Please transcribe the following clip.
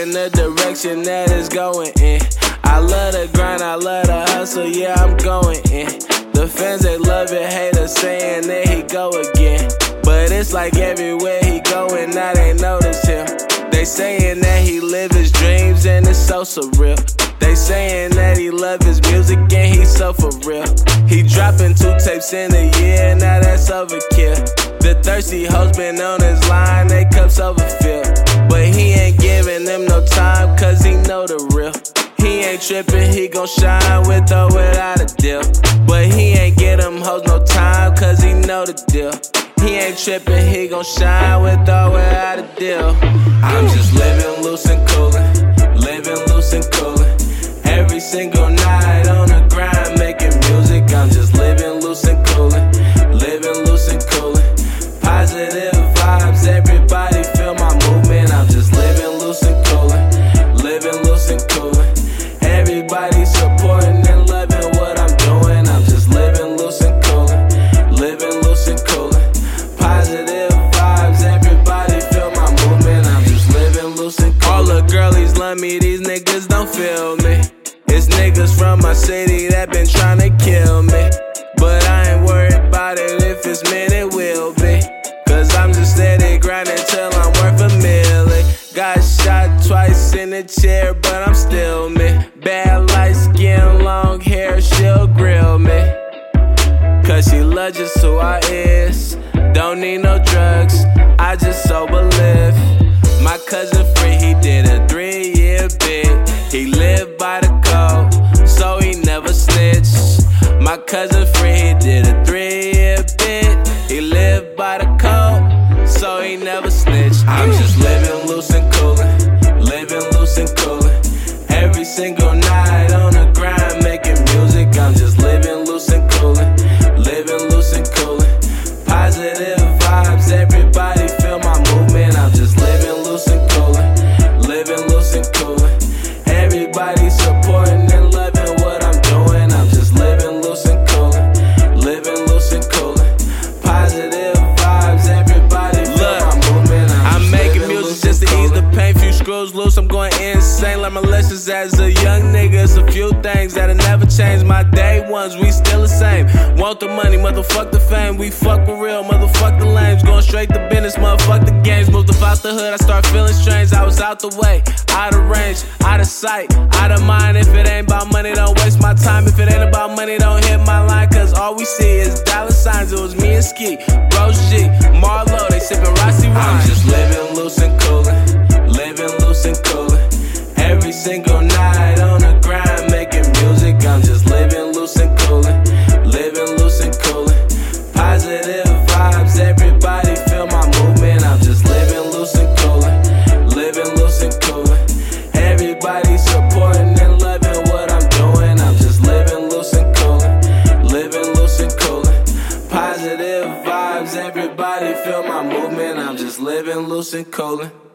in the direction that it's going in. I love the grind, I love the hustle, yeah, I'm going in. The fans, they love it, haters saying that he go again. But it's like everywhere he going, now they notice him. They saying that he live his dreams and it's so surreal. They saying that he love his music and he's so for real. He dropping 2 tapes in a year, now that's overkill. The thirsty hoes been on his line, they cups overfill. But he ain't giving them no time, cause he know the real. He ain't tripping, he gon' shine with or without a deal. But he ain't get them hoes no time, cause he know the deal. He ain't tripping, he gon' shine with or without a deal. I'm just living loose and coolin', living loose and coolin'. Every single night on the grind, making music. I'm just living loose and coolin', living loose and coolin'. Positive vibes, everybody feel my movement. I'm just living loose and coolin', living loose and coolin'. Everybody supporting and loving what I'm doing. I'm just living loose and coolin', living loose and coolin'. Positive vibes, everybody feel my movement. I'm just living loose and coolin'. All the girlies love me, these niggas don't feel me. It's niggas from my city that been tryna kill me. But I ain't worried about it, if it's meant it will be. Cause I'm just steady grinding till I'm worth a million. Got shot twice in the chair, but I'm still me. Bad light skin, long hair, she'll grill me. Cause she loves just who I is. Don't need no drugs, I just sober live. My cousin Free, he did a 3-year bid. He lived by the code, so he never snitched. My cousin Free, he did a 3-year bid. He lived by the code, so he never snitched. I'm just living loose and coolin', living loose and coolin'. Every single night on the grind, making music. I'm just living loose and coolin', living loose and coolin'. Positive vibes, everybody feel my movement. I'm just living loose and coolin', living loose and coolin'. Everybody supporting and loving what I'm doing. I'm just living loose and coolin', living loose and coolin'. Positive vibes, everybody feel my movement. I'm making music just to ease the pain. Few screws loose, I'm going insane. Learn my lessons as a young nigga. It's a few things that'll never change. My day ones, we still the same. Want the money, motherfuck the fame. We fuck with real, motherfuck the lames. Going straight to business, motherfuck the games. Moved up out the hood, I start feeling strange. I was out the way, out of range, out of sight, out of mind. If it ain't about money, don't waste my time. If it ain't about money, don't hit my line. Cause all we see is dollar signs. It was me and Ski, Bros G, Marlo, they sippin' Rossi wine. I'm just living loose and coolin', living loose and coolin'. Every single night on the grind, making music. I'm just living loose and coolin', living loose and coolin'. Positive vibes, everybody feel my movement. I'm just living loose and coolin', living loose and coolin'. Everybody supporting and loving what I'm doing. I'm just living loose and coolin', living loose and coolin'. Positive vibes, everybody feel my movement. I'm just living loose and coolin'.